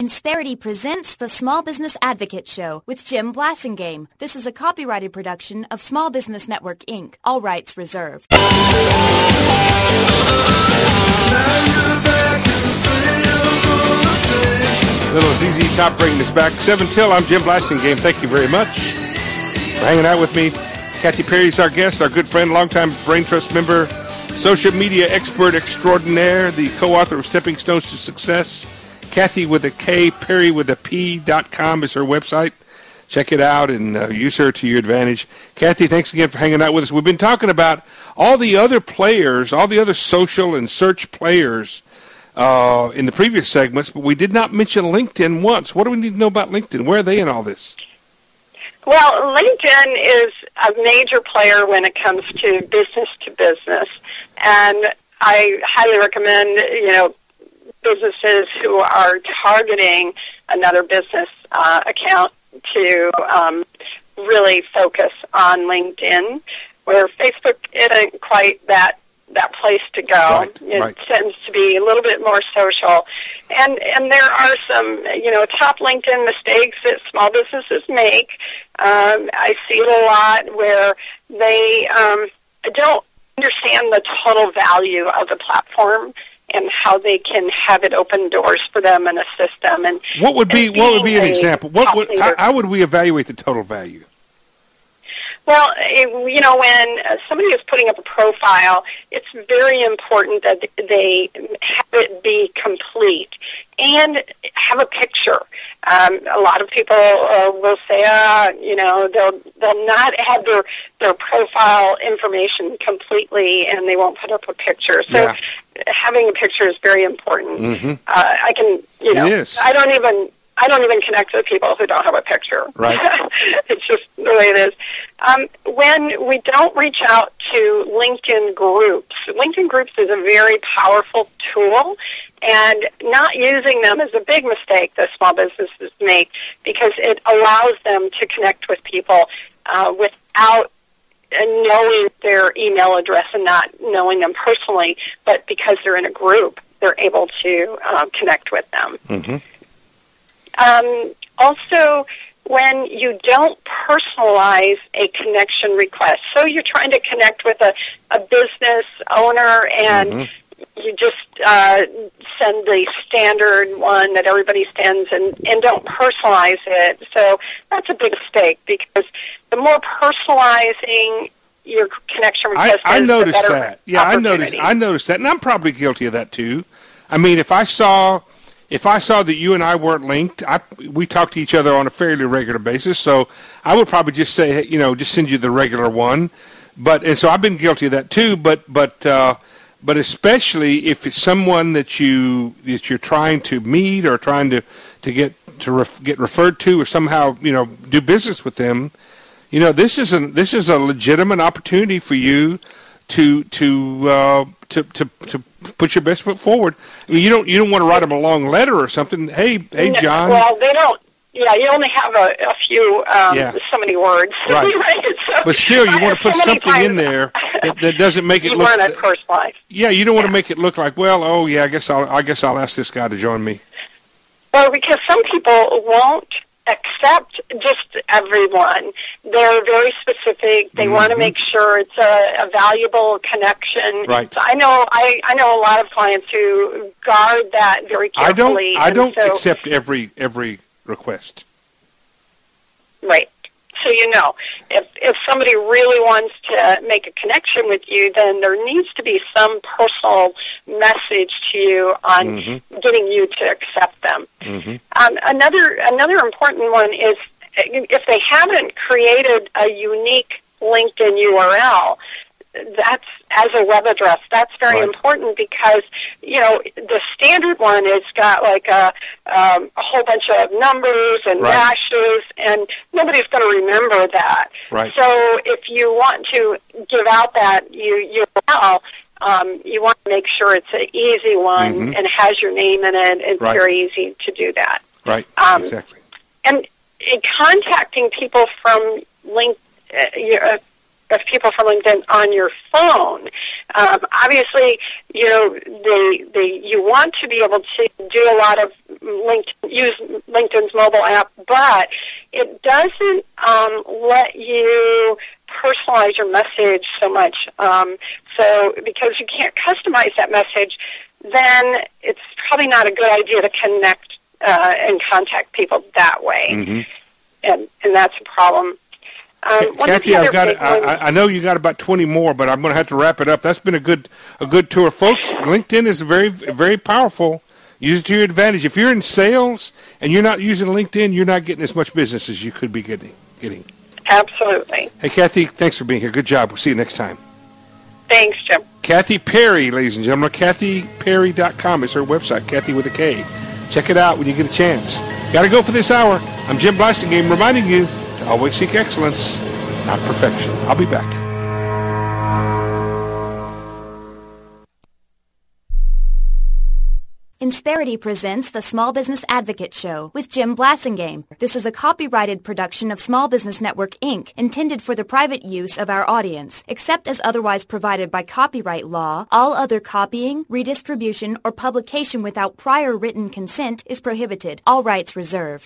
Insperity presents the Small Business Advocate Show with Jim Blasingame. This is a copyrighted production of Small Business Network, Inc. All rights reserved. Little ZZ Top bringing us back. 7 till, I'm Jim Blasingame. Thank you very much for hanging out with me. Kathy Perry is our guest, our good friend, longtime Brain Trust member, social media expert extraordinaire, the co-author of Stepping Stones to Success. Kathy with a K, Perry with a P.com is her website. Check it out and use her to your advantage. Kathy, thanks again for hanging out with us. We've been talking about all the other players, all the other social and search players in the previous segments, but we did not mention LinkedIn once. What do we need to know about LinkedIn? Where are they in all this? Well, LinkedIn is a major player when it comes to business, and I highly recommend, businesses who are targeting another business account to really focus on LinkedIn, where Facebook isn't quite that place to go. It tends to be a little bit more social. And there are some, top LinkedIn mistakes that small businesses make. I see it a lot where they don't understand the total value of the platform and how they can have it open doors for them and assist them. And what would be an example? How would we evaluate the total value? Well, when somebody is putting up a profile, it's very important that they have it be complete and have a picture. A lot of people will say, they'll not have their profile information completely, and they won't put up a picture. So having a picture is very important. Mm-hmm. It is. I don't even connect with people who don't have a picture. Right. It's just the way it is. When we don't reach out to LinkedIn groups is a very powerful tool, and not using them is a big mistake that small businesses make, because it allows them to connect with people without knowing their email address and not knowing them personally, but because they're in a group, they're able to connect with them. Mm-hmm. Also, when you don't personalize a connection request, so you're trying to connect with a business owner and you just send the standard one that everybody sends and don't personalize it. So that's a big mistake, because the more personalizing your connection request I is, noticed the better that. Yeah, I noticed that, and I'm probably guilty of that too. I mean, if I saw that you and I weren't linked, we talk to each other on a fairly regular basis, so I would probably just say, just send you the regular one. And so I've been guilty of that too. But especially if it's someone that you're trying to meet or trying to get referred to, or somehow do business with them, this is a legitimate opportunity for you to put your best foot forward. I mean, you don't want to write them a long letter or something. Hey, John. Well, they don't. Yeah, you only have a few, so many words. Right. So, but still, you want to put something in there that doesn't make it look. You want to personalize. Yeah, you don't want to make it look like, well, I guess I'll ask this guy to join me. Well, because some people won't accept just everyone. They're very specific. They want to make sure it's a valuable connection. Right. So I know a lot of clients who guard that very carefully. I don't accept every request. Right. So if somebody really wants to make a connection with you, then there needs to be some personal message to you on getting you to accept them. Another important one is, if they haven't created a unique LinkedIn URL, that's as a web address. That's very important, because the standard one has got like a whole bunch of numbers and dashes, and nobody's going to remember that. Right. So if you want to give out that URL, you want to make sure it's an easy one and has your name in it. It's very easy to do that. Right. Exactly. And contacting people from LinkedIn on your phone, Obviously, you want to be able to do a lot of use LinkedIn's mobile app, but it doesn't let you personalize your message so much. So because you can't customize that message, then it's probably not a good idea to connect and contact people that way. Mm-hmm. And that's a problem. Kathy, I know you got about 20 more, but I'm going to have to wrap it up. That's been a good tour, folks. LinkedIn is very, very powerful. Use it to your advantage. If you're in sales and you're not using LinkedIn, you're not getting as much business as you could be getting. Absolutely. Hey, Kathy, thanks for being here. Good job. We'll see you next time. Thanks, Jim. Kathy Perry, ladies and gentlemen. KathyPerry.com is her website, Kathy with a K. Check it out when you get a chance. Got to go for this hour. I'm Jim Blasingame reminding you to always seek excellence, not perfection. I'll be back. Insperity presents the Small Business Advocate Show with Jim Blasingame. This is a copyrighted production of Small Business Network, Inc., intended for the private use of our audience. Except as otherwise provided by copyright law, all other copying, redistribution, or publication without prior written consent is prohibited. All rights reserved.